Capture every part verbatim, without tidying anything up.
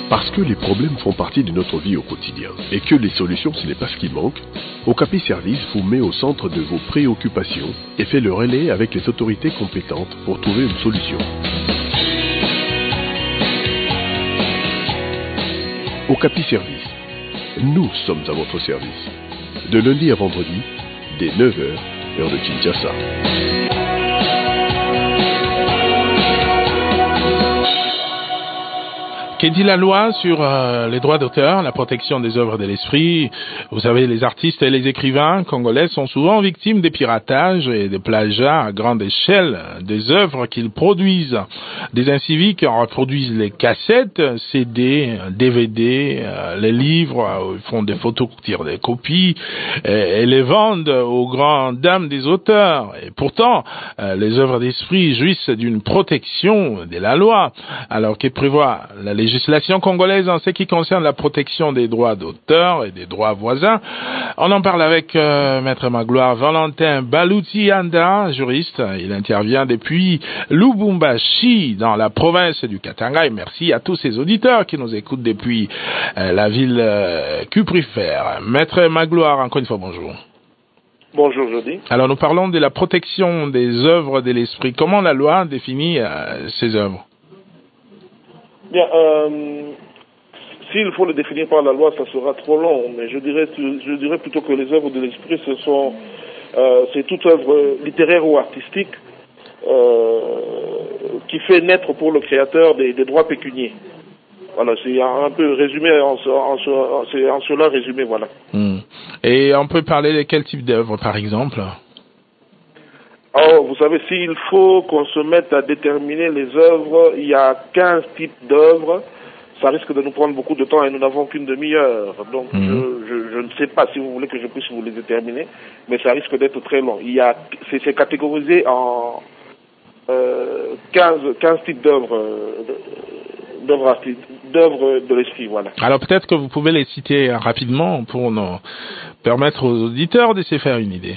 Parce que les problèmes font partie de notre vie au quotidien et que les solutions ce n'est pas ce qui manque, Okapi Service vous met au centre de vos préoccupations et fait le relais avec les autorités compétentes pour trouver une solution. Okapi Service, nous sommes à votre service. De lundi à vendredi, dès neuf heures, heure de Kinshasa. Qu'est dit la loi sur euh, les droits d'auteur, la protection des œuvres de l'esprit? Vous savez, les artistes et les écrivains congolais sont souvent victimes des piratages et des plagiats à grande échelle des œuvres qu'ils produisent. Des inciviques reproduisent les cassettes, C D, D V D, euh, les livres, euh, ils font des photos, tirent des copies et, et les vendent aux grandes dames des auteurs. Et pourtant, euh, les œuvres d'esprit jouissent d'une protection de la loi. Alors, que prévoit la législation congolaise en ce qui concerne la protection des droits d'auteur et des droits voisins? On en parle avec euh, Maître Magloire Valentin Balouti-Anda, juriste. Il intervient depuis Lubumbashi, dans la province du Katanga. Et merci à tous ces auditeurs qui nous écoutent depuis euh, la ville euh, cuprifère. Maître Magloire, encore une fois, bonjour. Bonjour, Jody. Alors, nous parlons de la protection des œuvres de l'esprit. Comment la loi définit euh, ces œuvres? Bien, euh, s'il faut le définir par la loi, ça sera trop long, mais je dirais, je dirais plutôt que les œuvres de l'esprit, ce sont, euh, c'est toute œuvre littéraire ou artistique euh, qui fait naître pour le créateur des, des droits pécuniaires. Voilà, c'est un peu résumé, en, en, c'est en cela résumé, voilà. Mmh. Et on peut parler de quel type d'œuvre, par exemple? Oh, vous savez, s'il faut qu'on se mette à déterminer les œuvres, il y a quinze types d'œuvres. Ça risque de nous prendre beaucoup de temps et nous n'avons qu'une demi-heure. Donc, mmh. je, je, je ne sais pas si vous voulez que je puisse vous les déterminer, mais ça risque d'être très long. Il y a, c'est, c'est catégorisé en euh, quinze, quinze types d'œuvres, euh, d'œuvres artistiques, d'œuvres de l'esprit, voilà. Alors peut-être que vous pouvez les citer rapidement pour nous permettre aux auditeurs de se faire une idée.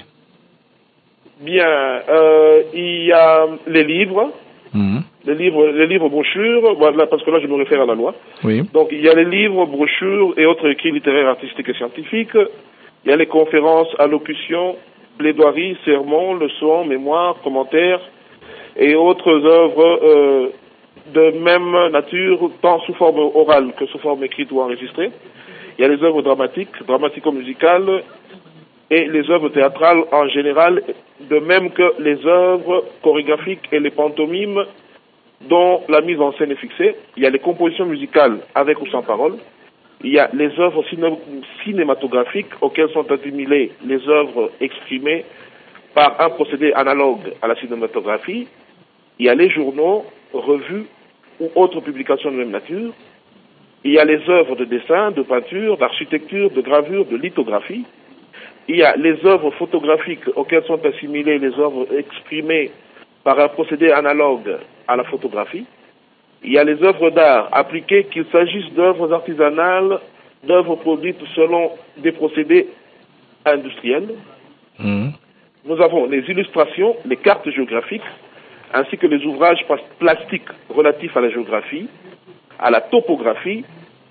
Bien, euh, il y a les livres, mmh. les livres, les livres brochures, voilà, parce que là je me réfère à la loi. Oui. Donc il y a les livres, brochures et autres écrits littéraires, artistiques et scientifiques. Il y a les conférences, allocutions, plaidoiries, sermons, leçons, mémoires, commentaires et autres œuvres euh, de même nature, tant sous forme orale que sous forme écrite ou enregistrée. Il y a les œuvres dramatiques, dramatico-musicales, et les œuvres théâtrales en général, de même que les œuvres chorégraphiques et les pantomimes dont la mise en scène est fixée. Il y a les compositions musicales avec ou sans parole. Il y a les œuvres ciné- cinématographiques auxquelles sont assimilées les œuvres exprimées par un procédé analogue à la cinématographie. Il y a les journaux, revues ou autres publications de même nature. Il y a les œuvres de dessin, de peinture, d'architecture, de gravure, de lithographie. Il y a les œuvres photographiques auxquelles sont assimilées les œuvres exprimées par un procédé analogue à la photographie. Il y a les œuvres d'art appliquées, qu'il s'agisse d'œuvres artisanales, d'œuvres produites selon des procédés industriels. Mmh. Nous avons les illustrations, les cartes géographiques, ainsi que les ouvrages plastiques relatifs à la géographie, à la topographie,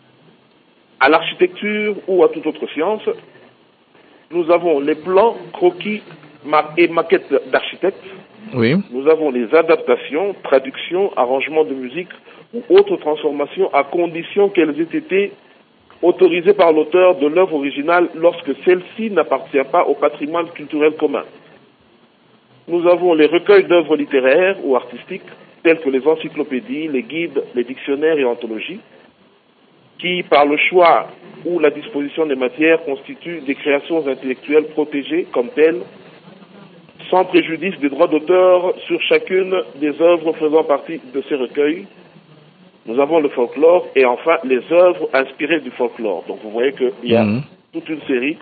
à l'architecture ou à toute autre science. Nous avons les plans, croquis et maquettes d'architectes. Oui. Nous avons les adaptations, traductions, arrangements de musique ou autres transformations à condition qu'elles aient été autorisées par l'auteur de l'œuvre originale lorsque celle-ci n'appartient pas au patrimoine culturel commun. Nous avons les recueils d'œuvres littéraires ou artistiques tels que les encyclopédies, les guides, les dictionnaires et anthologies, qui, par le choix ou la disposition des matières, constituent des créations intellectuelles protégées comme telles, sans préjudice des droits d'auteur sur chacune des œuvres faisant partie de ces recueils. Nous avons le folklore et enfin les œuvres inspirées du folklore. Donc vous voyez qu'il y a mmh. toute une série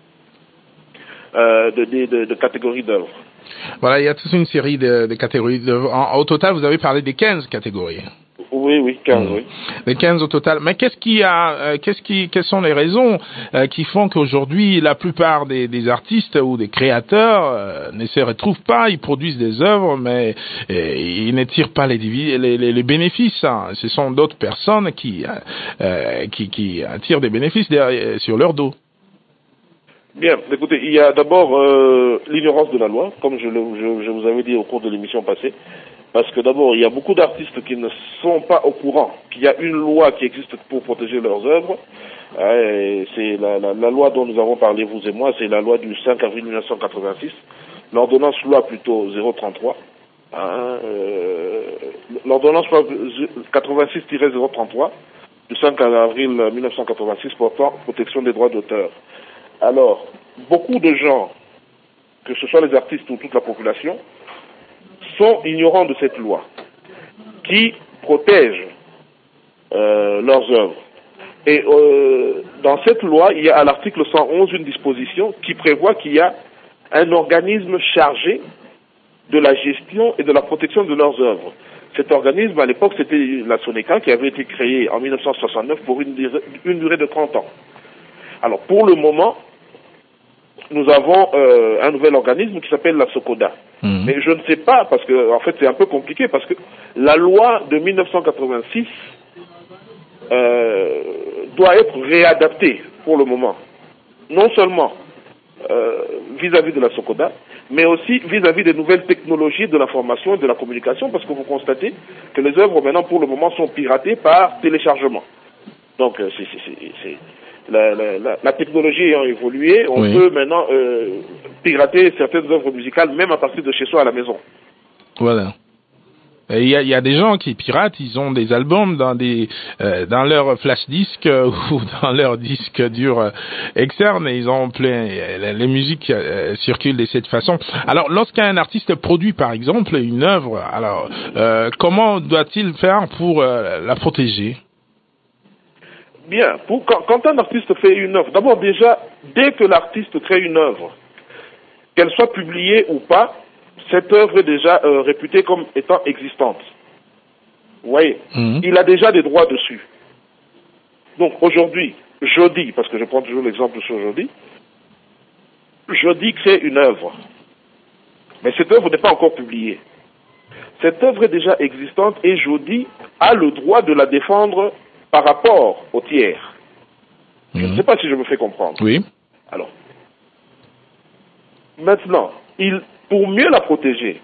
euh, de, de, de, de catégories d'œuvres. Voilà, il y a toute une série de, de catégories d'œuvres. Au total, vous avez parlé des quinze catégories. Oui, oui, quinze, mmh. oui. Les quinze au total. Mais qu'est-ce qui a, euh, qu'est-ce qui, quelles sont les raisons euh, qui font qu'aujourd'hui la plupart des, des artistes ou des créateurs euh, ne se retrouvent pas, ils produisent des œuvres, mais euh, ils ne tirent pas les, les, les, les bénéfices. Hein. Ce sont d'autres personnes qui, euh, qui, qui tirent des bénéfices derrière, sur leur dos. Bien, écoutez, il y a d'abord euh, l'ignorance de la loi, comme je, le, je, je vous avais dit au cours de l'émission passée. Parce que d'abord, il y a beaucoup d'artistes qui ne sont pas au courant qu'il y a une loi qui existe pour protéger leurs œuvres. Euh, c'est la, la, la loi dont nous avons parlé, vous et moi, c'est la loi du cinq avril mille neuf cent quatre-vingt-six, l'ordonnance loi plutôt zéro trente-trois. Hein, euh, l'ordonnance loi quatre-vingt-six zéro trente-trois du cinq avril mille neuf cent quatre-vingt-six portant protection des droits d'auteur. Alors, beaucoup de gens, que ce soit les artistes ou toute la population, sont ignorants de cette loi qui protège euh, leurs œuvres. Et euh, dans cette loi, il y a à l'article cent onze une disposition qui prévoit qu'il y a un organisme chargé de la gestion et de la protection de leurs œuvres. Cet organisme, à l'époque, c'était la SONECA qui avait été créée en mille neuf cent soixante-neuf pour une durée, une durée de trente ans. Alors, pour le moment, nous avons euh, un nouvel organisme qui s'appelle la SOCODA. Mmh. Mais je ne sais pas, parce que en fait c'est un peu compliqué, parce que la loi de mille neuf cent quatre-vingt-six euh, doit être réadaptée pour le moment. Non seulement euh, vis-à-vis de la SOCODA, mais aussi vis-à-vis des nouvelles technologies de l'information et de la communication, parce que vous constatez que les œuvres maintenant pour le moment sont piratées par téléchargement. Donc c'est... c'est, c'est, c'est La, la, la, la technologie ayant évolué, on oui. peut maintenant euh, pirater certaines œuvres musicales, même à partir de chez soi à la maison. Voilà. Il y a, il y a des gens qui piratent, ils ont des albums dans des euh, dans leur flash disque euh, ou dans leur disque dur euh, externe, et ils ont plein euh, les musiques euh, circulent de cette façon. Alors, lorsqu'un artiste produit par exemple une œuvre, alors euh, comment doit-il faire pour euh, la protéger? Bien, pour, quand, quand un artiste fait une œuvre, d'abord déjà, dès que l'artiste crée une œuvre, qu'elle soit publiée ou pas, cette œuvre est déjà euh, réputée comme étant existante. Vous voyez, mmh. il a déjà des droits dessus. Donc aujourd'hui, je dis, parce que je prends toujours l'exemple sur Jody, je dis que c'est une œuvre. Mais cette œuvre n'est pas encore publiée. Cette œuvre est déjà existante et Jody a le droit de la défendre par rapport au tiers. Mmh. Je ne sais pas si je me fais comprendre. Oui. Alors, maintenant, il, pour mieux la protéger,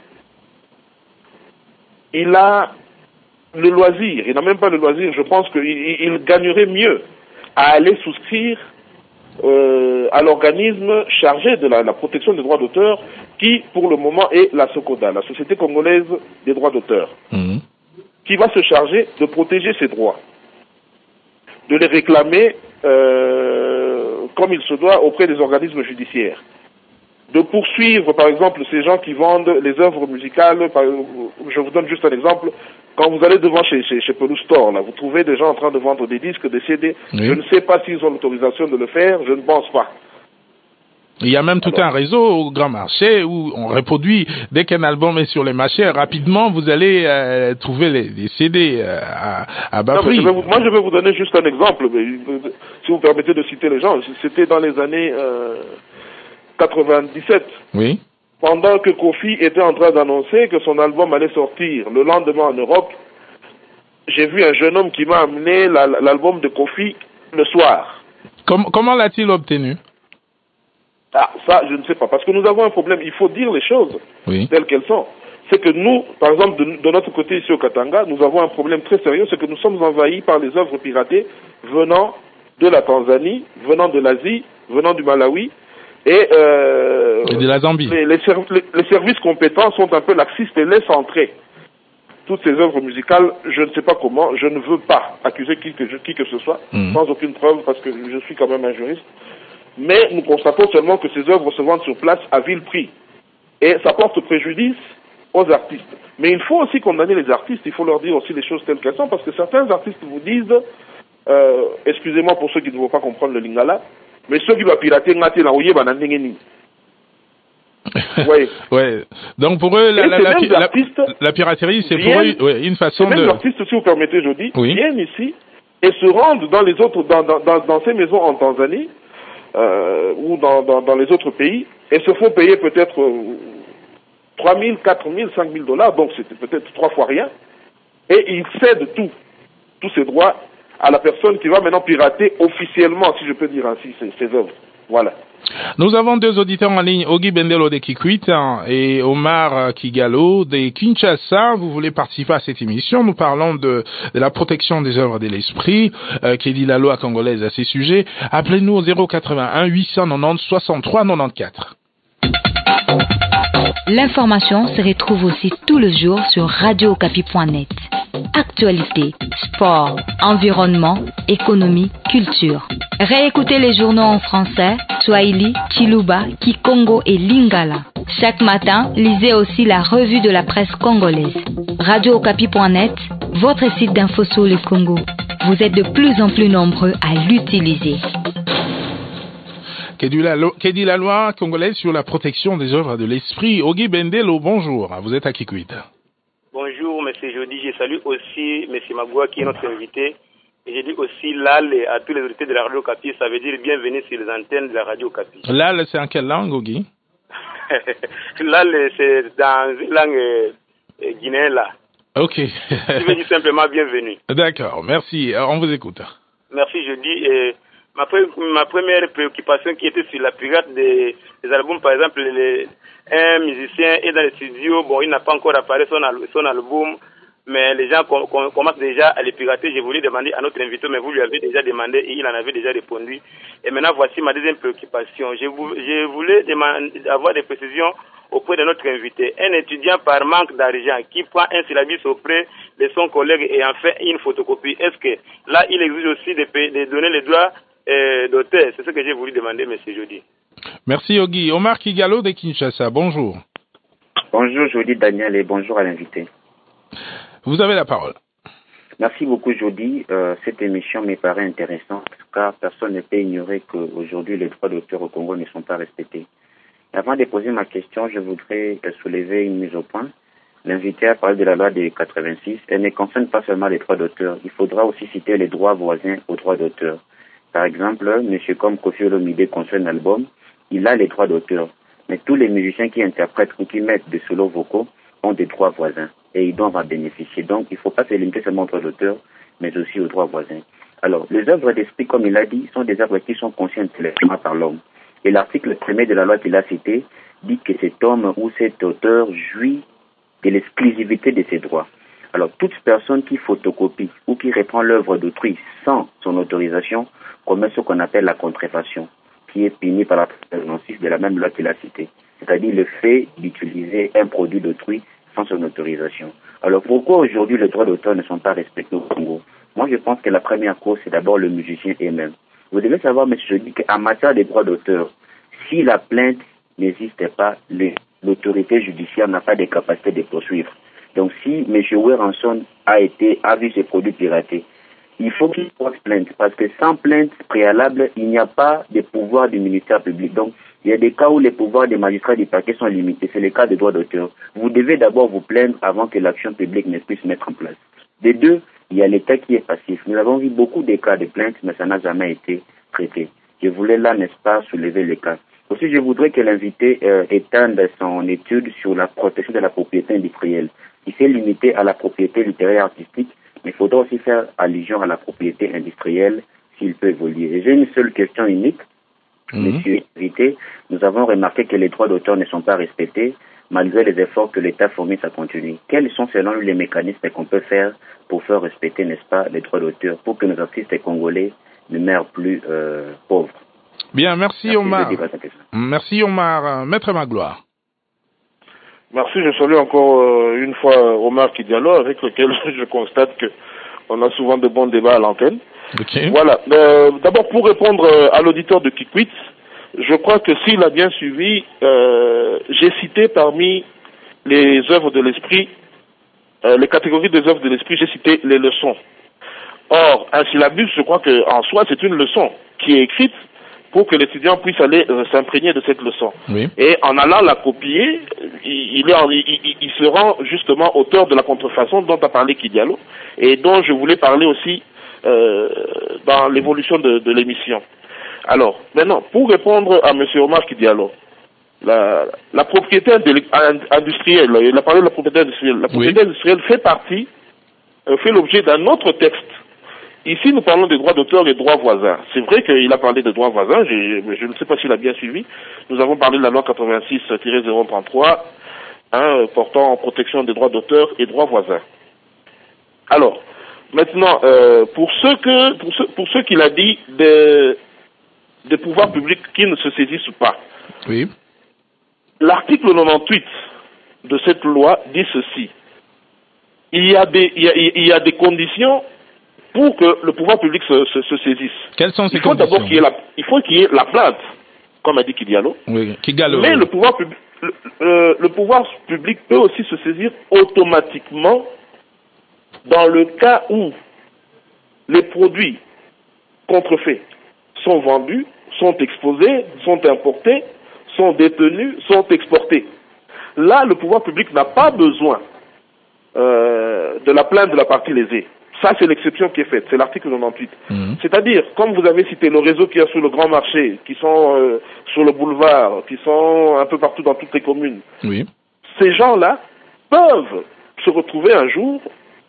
il a le loisir, il n'a même pas le loisir, je pense qu'il il gagnerait mieux à aller souscrire euh, à l'organisme chargé de la, la protection des droits d'auteur, qui pour le moment est la SOCODA, la Société Congolaise des droits d'auteur, mmh. qui va se charger de protéger ses droits, de les réclamer euh, comme il se doit auprès des organismes judiciaires, de poursuivre par exemple ces gens qui vendent les œuvres musicales. Par, je vous donne juste un exemple. Quand vous allez devant chez, chez, chez Pelou Store, là, vous trouvez des gens en train de vendre des disques, des C D. Oui. Je ne sais pas s'ils ont l'autorisation de le faire, je ne pense pas. Il y a même tout Alors, un réseau au grand marché où on reproduit, dès qu'un album est sur les marchés, rapidement vous allez euh, trouver les, les C D euh, à, à bas non, prix. Je vous, moi je vais vous donner juste un exemple, mais, si vous permettez de citer les gens. C'était dans les années euh, quatre-vingt-dix-sept. Oui. Pendant que Kofi était en train d'annoncer que son album allait sortir le lendemain en Europe, j'ai vu un jeune homme qui m'a amené la, l'album de Kofi le soir. Com- comment l'a-t-il obtenu? Ah, ça, je ne sais pas. Parce que nous avons un problème. Il faut dire les choses oui. telles qu'elles sont. C'est que nous, par exemple, de, de notre côté ici au Katanga, nous avons un problème très sérieux. C'est que nous sommes envahis par les œuvres piratées venant de la Tanzanie, venant de l'Asie, venant du Malawi. Et, euh, et de la Zambie. Les, les, serv- les, les services compétents sont un peu laxistes et laissent entrer toutes ces œuvres musicales. Je ne sais pas comment. Je ne veux pas accuser qui que, je, qui que ce soit, mmh. sans aucune preuve, parce que je suis quand même un juriste. Mais nous constatons seulement que ces œuvres se vendent sur place à vil prix. Et ça porte préjudice aux artistes. Mais il faut aussi condamner les artistes, il faut leur dire aussi les choses telles qu'elles sont, parce que certains artistes vous disent, euh, excusez-moi pour ceux qui ne vont pas comprendre le lingala, mais ceux qui vont pirater, Oui. Ouais. Donc pour eux, la, la, la, la, la piraterie, c'est pour eux ouais, une façon même de... Même les artistes, si vous permettez, je dis, oui. viennent ici et se rendent dans les autres, dans, dans, dans, dans ces maisons en Tanzanie euh, ou dans, dans, dans les autres pays et se font payer peut-être euh, trois mille, quatre mille, cinq mille dollars, donc c'était peut-être trois fois rien. Et ils cèdent tout, tous ces droits à la personne qui va maintenant pirater officiellement, si je peux dire ainsi, ces, ces œuvres. Voilà. Nous avons deux auditeurs en ligne, Ogi Bendelo de Kikwit et Omar Kigalo de Kinshasa. Vous voulez participer à cette émission? Nous parlons de, de la protection des œuvres de l'esprit, euh, qui dit la loi congolaise à ces sujets. Appelez-nous au zéro quatre-vingt-un huit cent quatre-vingt-dix soixante-trois quatre-vingt-quatorze. L'information se retrouve aussi tout le jour sur radio okapi point net. Actualité, sport, environnement, économie, culture. Réécoutez les journaux en français, Swahili, Chiluba, Kikongo et Lingala. Chaque matin, lisez aussi la revue de la presse congolaise. radio okapi point net, votre site d'info sur le Congo. Vous êtes de plus en plus nombreux à l'utiliser. Qu'est dit la loi congolaise sur la protection des œuvres de l'esprit? Ogi Bendelo, bonjour. Vous êtes à Kikwit. Bonjour, M. Jody. Je salue aussi M. Magua qui est notre invité. Et je dis aussi Lal à tous les auditeurs de la Radio Okapi. Ça veut dire bienvenue sur les antennes de la Radio Okapi. Lal, c'est en quelle langue, Ogi? Lal, c'est dans une langue euh, guinéenne, là. Ok. Je veux dire simplement bienvenue. D'accord, merci. On vous écoute. Merci, Jody. Euh, ma, ma première préoccupation qui était sur la pirate des, des albums, par exemple, les, un musicien est dans le studio, bon, il n'a pas encore apparu son, son album, mais les gens com com commencent déjà à les pirater. Je voulais demander à notre invité, mais vous lui avez déjà demandé et il en avait déjà répondu. Et maintenant, voici ma deuxième préoccupation. Je, vou je voulais demander, avoir des précisions auprès de notre invité. Un étudiant par manque d'argent qui prend un syllabus auprès de son collègue et en fait une photocopie, est-ce que là, il exige aussi de, de donner les droits euh, d'auteur? C'est ce que j'ai voulu demander, M. Jody. Merci, Ogi. Omar Kigalo de Kinshasa, bonjour. Bonjour, Jody Daniel, et bonjour à l'invité. Vous avez la parole. Merci beaucoup, Jody. Euh, cette émission me paraît intéressante car personne ne peut ignorer qu'aujourd'hui, les droits d'auteur au Congo ne sont pas respectés. Avant de poser ma question, je voudrais soulever une mise au point. L'invité a parlé de la loi de quatre-vingt-six. Elle ne concerne pas seulement les droits d'auteur. Il faudra aussi citer les droits voisins aux droits d'auteur. Par exemple, monsieur comme Koffi Olomide construit un album, il a les droits d'auteur. Mais tous les musiciens qui interprètent ou qui mettent des solos vocaux ont des droits voisins et ils doivent en bénéficier. Donc, il ne faut pas se limiter seulement aux droits d'auteur, mais aussi aux droits voisins. Alors, les œuvres d'esprit, comme il a dit, sont des œuvres qui sont conçues intellectuellement par l'homme. Et l'article premier de la loi qu'il a cité dit que cet homme ou cet auteur jouit de l'exclusivité de ses droits. Alors, toute personne qui photocopie ou qui reprend l'œuvre d'autrui sans son autorisation commet ce qu'on appelle la contrefaçon, qui est punie par l'article six de la même loi qu'il a citée, c'est-à-dire le fait d'utiliser un produit d'autrui sans son autorisation. Alors, pourquoi aujourd'hui les droits d'auteur ne sont pas respectés au Congo? Moi, je pense que la première cause, c'est d'abord le musicien lui-même. Vous devez savoir, M. Jody, qu'en matière des droits d'auteur, si la plainte n'existe pas, l'autorité judiciaire n'a pas de capacité de poursuivre. Donc, si M. Weranson a été, a vu ses produits piratés, il faut qu'il porte plainte, parce que sans plainte préalable, il n'y a pas de pouvoir du ministère public. Donc, il y a des cas où les pouvoirs des magistrats du parquet sont limités. C'est le cas des droits d'auteur. Vous devez d'abord vous plaindre avant que l'action publique ne puisse mettre en place. De deux, il y a l'État qui est passif. Nous avons vu beaucoup de cas de plaintes, mais ça n'a jamais été traité. Je voulais là, n'est-ce pas, soulever les cas. Aussi, je voudrais que l'invité euh, étende son étude sur la protection de la propriété industrielle. Il s'est limité à la propriété littéraire et artistique, mais il faudra aussi faire allusion à la propriété industrielle s'il peut évoluer. Et j'ai une seule question unique. Mmh. Monsieur l'invité, nous avons remarqué que les droits d'auteur ne sont pas respectés, malgré les efforts que l'État fournit à continuer. Quels sont selon lui les mécanismes qu'on peut faire pour faire respecter, n'est-ce pas, les droits d'auteur, pour que nos artistes congolais ne meurent plus euh, pauvres? Bien, merci, merci Omar. Merci Omar. Maître Magloire. Merci, je salue encore euh, une fois Omar Kigalo, avec lequel je constate que on a souvent de bons débats à l'antenne. Okay. Voilà. Euh, D'abord, pour répondre à l'auditeur de Kikwit, je crois que s'il a bien suivi, euh, j'ai cité parmi les œuvres de l'esprit, euh, les catégories des œuvres de l'esprit, j'ai cité les leçons. Or, un syllabus, je crois qu'en soi, c'est une leçon qui est écrite pour que l'étudiant puisse aller euh, s'imprégner de cette leçon. Oui. Et en allant la copier, il, il, est en, il, il, il se rend justement auteur de la contrefaçon dont a parlé Kidialo et dont je voulais parler aussi euh, dans l'évolution de, de l'émission. Alors, maintenant, pour répondre à M. Omar Kidialo, la, la propriété industrielle, il a parlé de la propriété industrielle, la propriété oui. industrielle fait partie, euh, fait l'objet d'un autre texte. Ici, nous parlons des droits d'auteur et droits voisins. C'est vrai qu'il a parlé de droits voisins, je, je ne sais pas s'il a bien suivi. Nous avons parlé de la loi quatre-vingt-six tiret zéro trente-trois, hein, portant en protection des droits d'auteur et droits voisins. Alors, maintenant, euh, pour ceux que, pour ceux, pour ceux qu'il a dit des, des pouvoirs publics qui ne se saisissent pas. Oui. L'article quatre-vingt-dix-huit de cette loi dit ceci. Il y a des, il y a, il y a des conditions pour que le pouvoir public se, se, se saisisse. Quelles sont ces il faut conditions? d'abord qu'il y ait la, il faut qu'il y ait la plainte, comme a dit Kidialo. Oui, Kidialo. Mais le pouvoir public, le, euh, le pouvoir public peut aussi se saisir automatiquement dans le cas où les produits contrefaits sont vendus, sont exposés, sont importés, sont détenus, sont exportés. Là, le pouvoir public n'a pas besoin euh, de la plainte de la partie lésée. Ça, c'est l'exception qui est faite, c'est l'article quatre-vingt-dix-huit. Mmh. C'est-à-dire, comme vous avez cité le réseau qui est sur le grand marché, qui sont euh, sur le boulevard, qui sont un peu partout dans toutes les communes, oui. Ces gens-là peuvent se retrouver un jour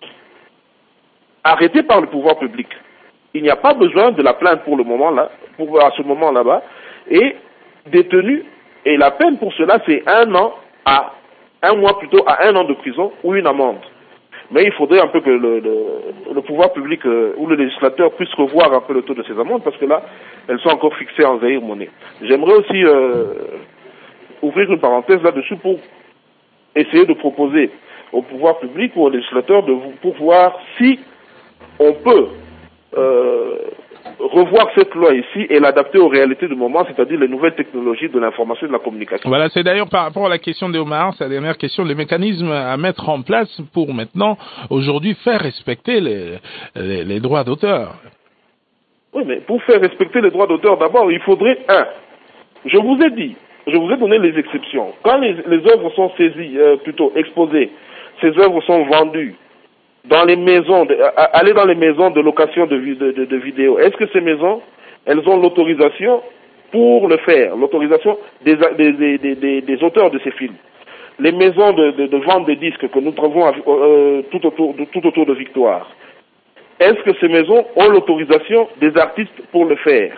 arrêtés par le pouvoir public. Il n'y a pas besoin de la plainte pour le moment là, pour à ce moment là-bas, et détenus, et la peine pour cela, c'est un an à un mois plutôt à un an de prison ou une amende. Mais il faudrait un peu que le, le, le pouvoir public euh, ou le législateur puisse revoir un peu le taux de ces amendes, parce que là, elles sont encore fixées en zaïre monnaie. J'aimerais aussi euh, ouvrir une parenthèse là-dessus pour essayer de proposer au pouvoir public ou au législateur de pour voir si on peut euh, revoir cette loi ici et l'adapter aux réalités du moment, c'est-à-dire les nouvelles technologies de l'information et de la communication. Voilà, c'est d'ailleurs par rapport à la question d'Omar, sa dernière question, les mécanismes à mettre en place pour maintenant, aujourd'hui, faire respecter les, les, les droits d'auteur. Oui, mais pour faire respecter les droits d'auteur, d'abord, il faudrait, un, je vous ai dit, je vous ai donné les exceptions. Quand les, les œuvres sont saisies, euh, plutôt exposées, ces œuvres sont vendues, dans les maisons, de, à, aller dans les maisons de location de, de, de, de vidéos. Est-ce que ces maisons, elles ont l'autorisation pour le faire, l'autorisation des, des, des, des, des auteurs de ces films? Les maisons de, de, de vente de disques que nous trouvons euh, tout, autour, de, tout autour de Victoire, est-ce que ces maisons ont l'autorisation des artistes pour le faire?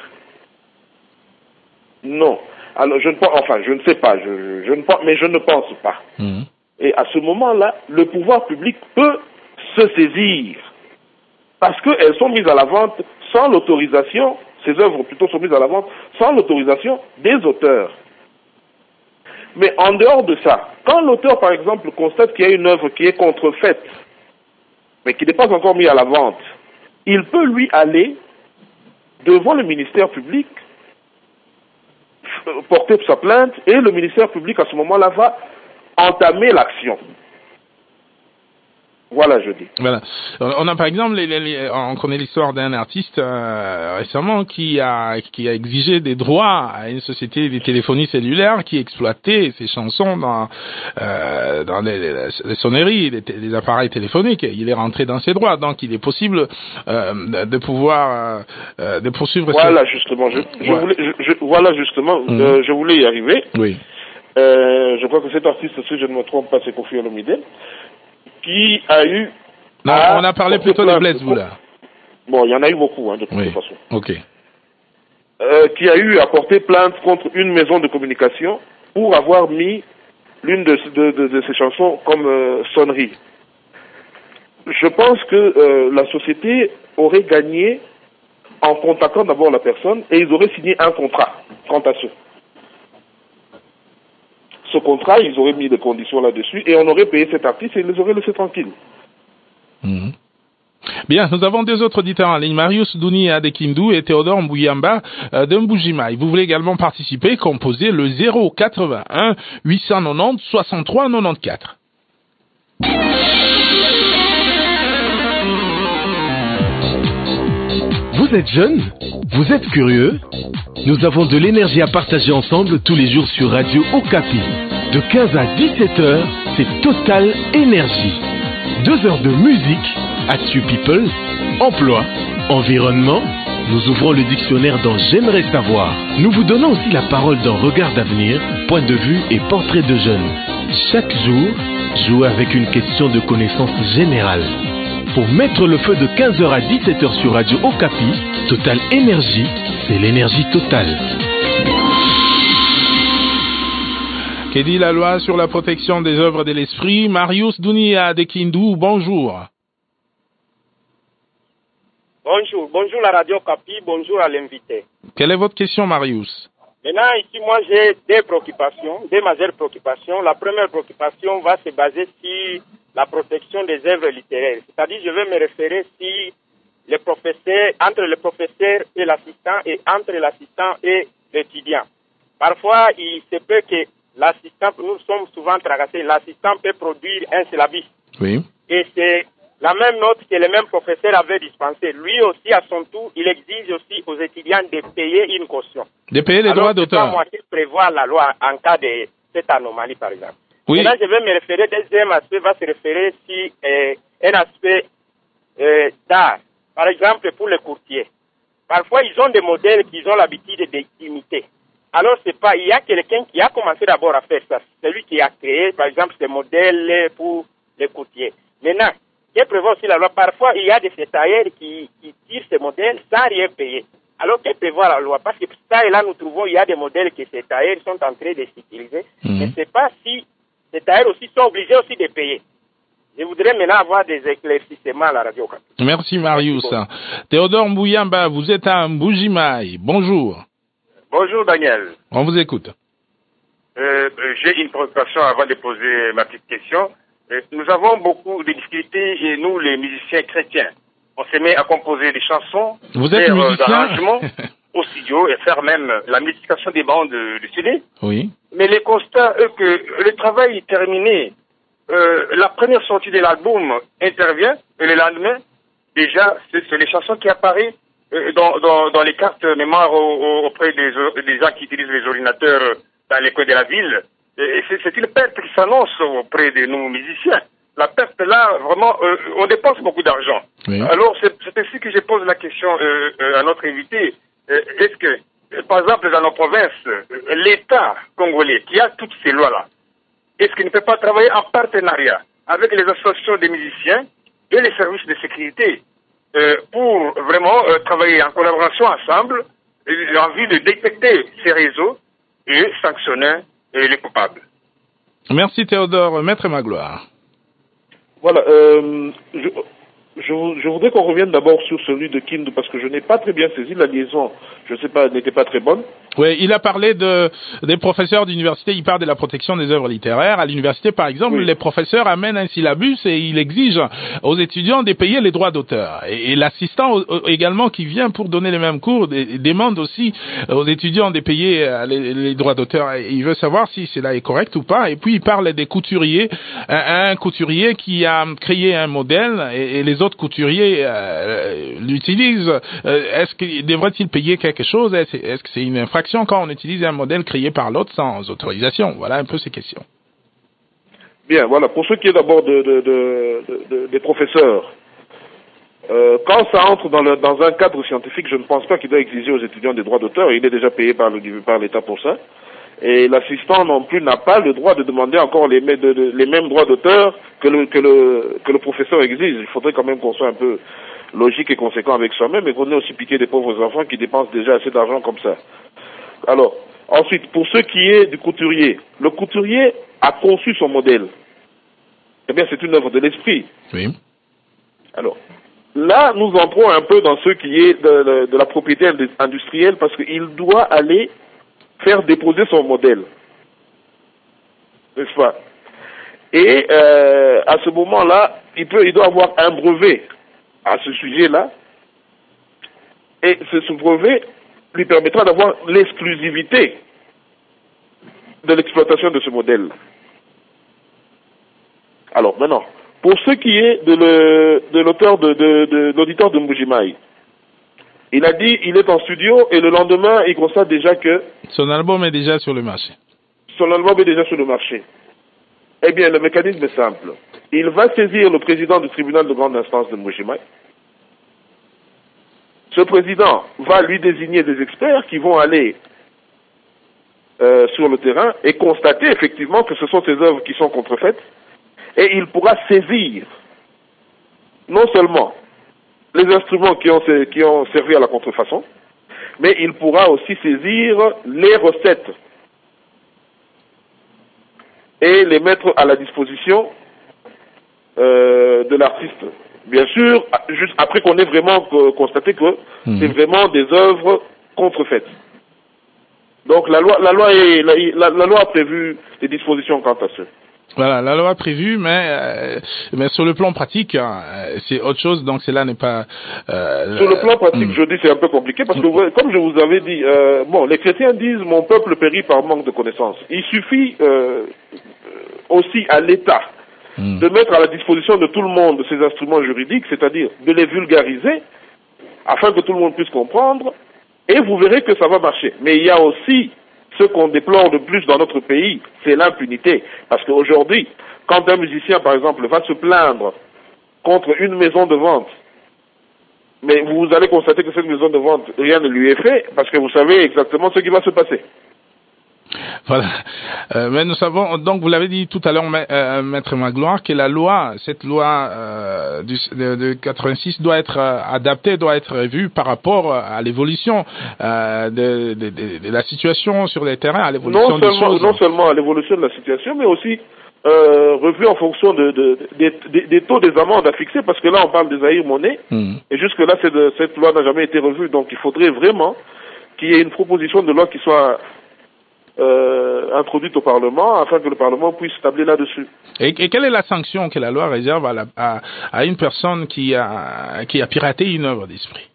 Non. Alors, je ne pense, enfin, je ne sais pas, je, je, je ne pense, mais je ne pense pas. Mmh. Et à ce moment-là, le pouvoir public peut se saisir, parce qu'elles sont mises à la vente sans l'autorisation, ces œuvres plutôt sont mises à la vente sans l'autorisation des auteurs. Mais en dehors de ça, quand l'auteur par exemple constate qu'il y a une œuvre qui est contrefaite, mais qui n'est pas encore mise à la vente, il peut lui aller devant le ministère public, porter sa plainte, et le ministère public à ce moment-là va entamer l'action. Voilà, je dis. Voilà. On a par exemple, les, les, on connaît l'histoire d'un artiste euh, récemment qui a qui a exigé des droits à une société de téléphonie cellulaire qui exploitait ses chansons dans euh, dans les, les, les sonneries, les, les appareils téléphoniques. Il est rentré dans ses droits, donc il est possible euh, de pouvoir euh, de poursuivre. Voilà ce... justement. Je, je ouais. voulais, je, je, voilà justement. Mmh. Euh, je voulais y arriver. Oui. Euh, je crois que cet artiste, si je ne me trompe pas, c'est Kofi Olomide, qui a eu... Non, à on a parlé plutôt de Blaise Boula. Bon, il y en a eu beaucoup, hein, de toute oui. façon. Ok. Euh, qui a eu à porter plainte contre une maison de communication pour avoir mis l'une de, de, de, de ses chansons comme euh, sonnerie. Je pense que euh, la société aurait gagné en contactant d'abord la personne et ils auraient signé un contrat quant à ce. Ce contrat, ils auraient mis des conditions là-dessus et on aurait payé cet artiste et ils les auraient laissés tranquilles. Mmh. Bien, nous avons deux autres auditeurs en ligne, Marius Douni Adekindu et Théodore Mbouyamba euh, de Mbujimaï. Vous voulez également participer, composez le zéro quatre-vingt-un huit cent quatre-vingt-dix soixante-trois quatre-vingt-quatorze. Vous Vous êtes jeune? Vous êtes curieux? Nous avons de l'énergie à partager ensemble tous les jours sur Radio Okapi. De quinze à dix-sept heures, c'est Total Énergie. Deux heures de musique, Actu People, emploi, environnement. Nous ouvrons le dictionnaire dans J'aimerais savoir. Nous vous donnons aussi la parole dans Regard d'avenir, point de vue et portrait de jeunes. Chaque jour, jouez avec une question de connaissance générale. Pour mettre le feu de quinze heures à dix-sept heures sur Radio Okapi, Total Énergie, c'est l'énergie totale. Qu'est dit la loi sur la protection des œuvres de l'esprit? Marius Dunia de Kindu, bonjour. Bonjour, bonjour la Radio Okapi, bonjour à l'invité. Quelle est votre question, Marius? Maintenant, ici, moi, j'ai deux préoccupations, deux majeures préoccupations. La première préoccupation va se baser sur la protection des œuvres littéraires. C'est-à-dire, je vais me référer si les professeurs, entre le professeur et l'assistant et entre l'assistant et l'étudiant. Parfois, il se peut que l'assistant, nous sommes souvent tracassés, l'assistant peut produire un syllabus. Oui. Et c'est la même note que le même professeur avait dispensée. Lui aussi, à son tour, il exige aussi aux étudiants de payer une caution. De payer les Alors, droits d'auteur. c'est pas moi qui prévois la loi en cas de cette anomalie, par exemple. Oui. Et là, je vais me référer, deuxième aspect va se référer sur euh, un aspect euh, d'art. Par exemple, pour les courtiers. Parfois, ils ont des modèles qu'ils ont l'habitude d'imiter. Alors, c'est pas, il y a quelqu'un qui a commencé d'abord à faire ça. Celui qui a créé, par exemple, ces modèles pour les courtiers. Maintenant, qui prévoit aussi la loi, parfois, il y a des tailleurs qui, qui tirent ces modèles sans rien payer. Alors, que prévoit la loi? Parce que ça et là, nous trouvons, il y a des modèles que ces tailleurs sont en train de s'utiliser. Mmh. Je ne sais pas si ces tailleurs aussi sont obligés aussi de payer. Je voudrais maintenant avoir des éclaircissements à la radio. Merci, Marius. Bon. Théodore Mbouyamba, vous êtes à Mbujimaï. Bonjour. Bonjour, Daniel. On vous écoute. Euh, j'ai une préoccupation avant de poser ma petite question. Euh, nous avons beaucoup de difficultés, et nous, les musiciens chrétiens. On se met à composer des chansons, vous êtes faire musicien? des arrangements au studio et faire même la multiplication des bandes de, de C D. Oui. Mais les constats, eux, que le travail est terminé. Euh, la première sortie de l'album intervient et le lendemain, déjà, c'est, c'est les chansons qui apparaissent euh, dans, dans, dans les cartes mémoire au, au, auprès des, des gens qui utilisent les ordinateurs dans les coins de la ville. Et c'est, c'est une perte qui s'annonce auprès de nos musiciens. La perte là, vraiment, euh, on dépense beaucoup d'argent. Oui. Alors, c'est, c'est ainsi que je pose la question euh, euh, à notre invité. Euh, est-ce que, euh, par exemple, dans nos provinces, euh, l'État congolais, qui a toutes ces lois-là, est-ce qu'il ne peut pas travailler en partenariat avec les associations des musiciens et les services de sécurité euh, pour vraiment euh, travailler en collaboration ensemble euh, en vue de détecter ces réseaux et sanctionner euh, les coupables? Merci Théodore. Maître Magloire. Voilà, euh, je, je, je voudrais qu'on revienne d'abord sur celui de Kindu parce que je n'ai pas très bien saisi la liaison. Je ne sais pas, n'était pas très bonne. Oui, il a parlé de, des professeurs d'université, il parle de la protection des œuvres littéraires. À l'université, par exemple, oui. Les professeurs amènent un syllabus et il exige aux étudiants de payer les droits d'auteur. Et, et l'assistant également qui vient pour donner les mêmes cours demande aussi aux étudiants de payer les, les droits d'auteur. Et il veut savoir si cela est correct ou pas. Et puis il parle des couturiers, un, un couturier qui a créé un modèle et, et les autres couturiers euh, l'utilisent. Euh, est-ce qu'il devrait-il payer quelque chose? Est-ce, est-ce que c'est une infraction quand on utilise un modèle créé par l'autre sans autorisation? Voilà un peu ces questions. Bien, voilà. Pour ce qui est d'abord de, de, de, de, des professeurs, euh, quand ça entre dans, le, dans un cadre scientifique, je ne pense pas qu'il doit exiger aux étudiants des droits d'auteur. Il est déjà payé par, le, par l'État pour ça. Et l'assistant non plus n'a pas le droit de demander encore les, de, de, les mêmes droits d'auteur que le, que, le, que le professeur exige. Il faudrait quand même qu'on soit un peu logique et conséquent avec soi-même et qu'on ait aussi piqué des pauvres enfants qui dépensent déjà assez d'argent comme ça. Alors, ensuite, pour ce qui est du couturier, le couturier a conçu son modèle. Eh bien, c'est une œuvre de l'esprit. Oui. Alors, là, nous entrons un peu dans ce qui est de, de, de la propriété industrielle parce qu'il doit aller faire déposer son modèle. N'est-ce pas? Et euh, à ce moment-là, il peut, il doit avoir un brevet à ce sujet-là. Et ce, ce brevet lui permettra d'avoir l'exclusivité de l'exploitation de ce modèle. Alors maintenant, pour ce qui est de, le, de l'auteur de, de, de l'auditeur de Mbujimaï, Il a dit il est en studio et le lendemain, il constate déjà que son album est déjà sur le marché. Son album est déjà sur le marché. Eh bien, le mécanisme est simple. Il va saisir le président du tribunal de grande instance de Mbuji-Mayi. Ce président va lui désigner des experts qui vont aller euh, sur le terrain et constater effectivement que ce sont ces œuvres qui sont contrefaites. Et il pourra saisir non seulement les instruments qui ont, qui ont servi à la contrefaçon, mais il pourra aussi saisir les recettes et les mettre à la disposition euh, de l'artiste. Bien sûr, juste après qu'on ait vraiment constaté que mmh. c'est vraiment des œuvres contrefaites. Donc la loi, la loi, est, la, la loi a prévu des dispositions quant à ça. Voilà, la loi a prévu, mais euh, mais sur le plan pratique, hein, c'est autre chose. Donc cela n'est pas. Euh, sur le plan pratique, mmh. je dis c'est un peu compliqué parce que comme je vous avais dit, euh, bon, les chrétiens disent mon peuple périt par manque de connaissances. Il suffit euh, aussi à l'État mmh. de mettre à la disposition de tout le monde ces instruments juridiques, c'est-à-dire de les vulgariser afin que tout le monde puisse comprendre, et vous verrez que ça va marcher. Mais il y a aussi ce qu'on déplore de plus dans notre pays, c'est l'impunité. Parce qu'aujourd'hui, quand un musicien, par exemple, va se plaindre contre une maison de vente, mais vous allez constater que cette maison de vente, rien ne lui est fait, parce que vous savez exactement ce qui va se passer. Voilà. Euh, mais nous savons, donc vous l'avez dit tout à l'heure, euh, Maître Magloire, que la loi, cette loi euh, du, de, de quatre-vingt-six doit être euh, adaptée, doit être revue par rapport à l'évolution euh, de, de, de, de la situation sur les terrains, à l'évolution non des seulement, choses. Non seulement à l'évolution de la situation, mais aussi euh, revue en fonction de, de, de, de, des taux des amendes à fixer, parce que là on parle des Zahir Monnaie, mmh. et jusque-là cette, cette loi n'a jamais été revue, donc il faudrait vraiment qu'il y ait une proposition de loi qui soit Euh, introduite au Parlement afin que le Parlement puisse tabler là-dessus. Et, et quelle est la sanction que la loi réserve à, la, à, à une personne qui a, qui a piraté une œuvre d'esprit?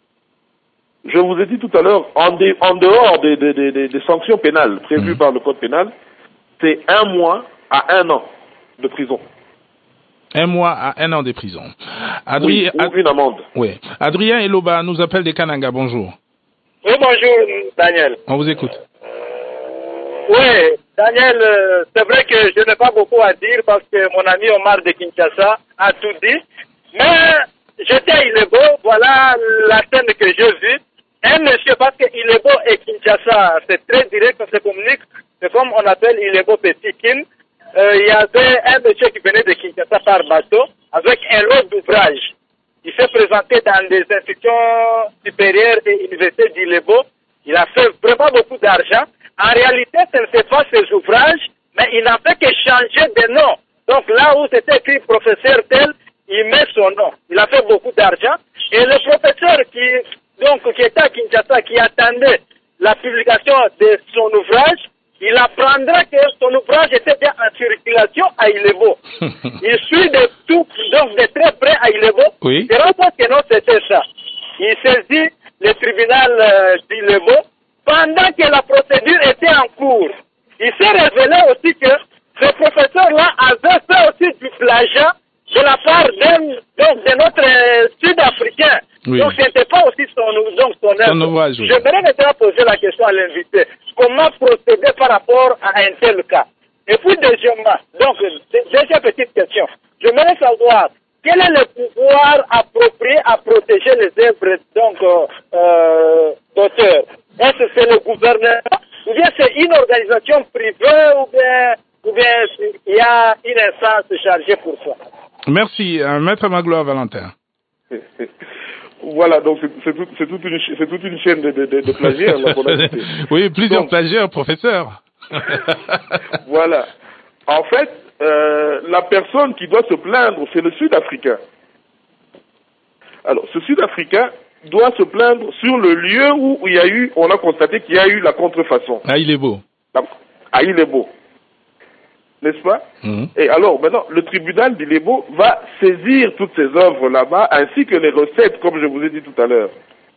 Je vous ai dit tout à l'heure, en, dé, en dehors des, des, des, des sanctions pénales prévues mmh. par le Code pénal, c'est un mois à un an de prison. Un mois à un an de prison. Adrien, oui, ou une amende. Oui. Adrien Eloba nous appelle des Kananga. Bonjour. Oui, bonjour, Daniel. On vous écoute. Oui, Daniel, euh, c'est vrai que je n'ai pas beaucoup à dire parce que mon ami Omar de Kinshasa a tout dit. Mais j'étais à Ilebo, voilà la scène que j'ai vue. Un monsieur, parce que Ilebo et Kinshasa, c'est très direct, on se communique. C'est comme on appelle Ilebo Petit Kin. Euh, il y avait un monsieur qui venait de Kinshasa par bateau avec un lot d'ouvrages. Il s'est présenté dans des institutions supérieures et universités d'Ilebo. Il a fait vraiment beaucoup d'argent. En réalité, ce ne sont pas ses ouvrages, mais il n'a fait que changer de nom. Donc là où c'était écrit professeur tel, il met son nom. Il a fait beaucoup d'argent. Et le professeur qui, donc, qui était à Kinshasa, qui attendait la publication de son ouvrage, il apprendra que son ouvrage était bien en circulation à Ilebo. Il suit de tout, donc de très près à Ilebo. Oui. C'est vraiment que non, c'était ça. Il saisit le tribunal euh, d'Ilebo. Pendant que la procédure était en cours, il s'est révélé aussi que ce professeur-là avait fait aussi du plagiat de la part d'un, donc, de notre euh, Sud-Africain. Oui. Donc, ce n'était pas aussi son, donc, son œuvre. Ouvrage, oui. J'aimerais maintenant poser la question à l'invité. Comment procéder par rapport à un tel cas? Et puis, deuxièmement, donc, deuxième petite question. J'aimerais savoir quel est le pouvoir approprié à protéger les œuvres donc, euh, d'auteurs? Est-ce que c'est le gouvernement, ou bien c'est une organisation privée, ou bien, ou bien il y a une instance chargée pour ça? Merci, euh, Maître Magloire Valentin. Voilà, donc c'est tout, toute, une, toute une chaîne de, de, de plagiat. Oui, plusieurs donc, plagiats, professeur. Voilà. En fait, euh, la personne qui doit se plaindre, c'est le Sud-Africain. Alors, ce Sud-Africain doit se plaindre sur le lieu où il y a eu, on a constaté qu'il y a eu la contrefaçon. Ah, il est beau. Ah, il est beau. N'est-ce pas? Mmh. Et alors, maintenant, le tribunal d'Ilebo va saisir toutes ces œuvres là-bas, ainsi que les recettes, comme je vous ai dit tout à l'heure.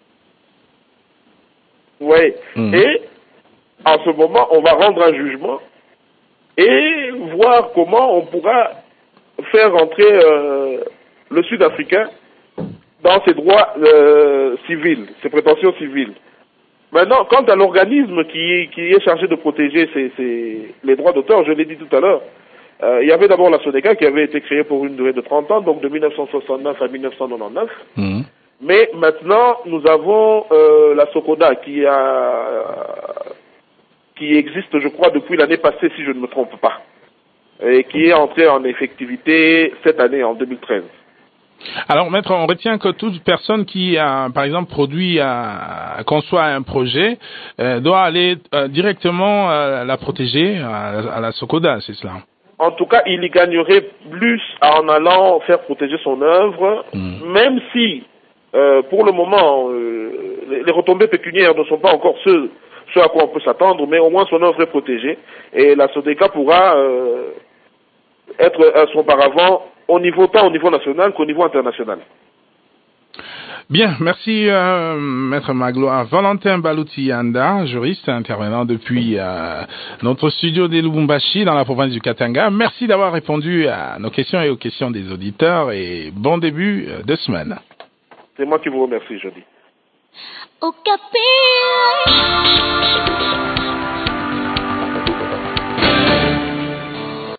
Oui. Mmh. Et, en ce moment, on va rendre un jugement et voir comment on pourra faire entrer euh, le Sud-Africain dans ses droits euh, civils, ses prétentions civiles. Maintenant, quant à l'organisme qui, qui est chargé de protéger ces, ces, les droits d'auteur, je l'ai dit tout à l'heure, euh, il y avait d'abord la SODECA qui avait été créée pour une durée de trente ans, donc de mille neuf cent soixante-neuf à mille neuf cent quatre-vingt-dix-neuf. Mmh. Mais maintenant, nous avons euh, la SOCODA qui a qui existe, je crois, depuis l'année passée, si je ne me trompe pas, et qui est entrée en effectivité cette année, en deux mille treize. Alors, maître, on retient que toute personne qui, a, par exemple, produit, a, conçoit un projet, euh, doit aller euh, directement euh, la protéger à, à la SOCODA, c'est cela? En tout cas, il y gagnerait plus en allant faire protéger son œuvre, mmh. même si, euh, pour le moment, euh, les, les retombées pécuniaires ne sont pas encore ceux, ceux à quoi on peut s'attendre, mais au moins son œuvre est protégée, et la SODECA pourra euh, être à son paravent au niveau, tant au niveau national qu'au niveau international. Bien, merci euh, Maître Magloire. Valentin Balouti-Yanda, juriste intervenant depuis euh, notre studio de Lubumbashi dans la province du Katanga. Merci d'avoir répondu à nos questions et aux questions des auditeurs et bon début de semaine. C'est moi qui vous remercie, Jody. Okapi.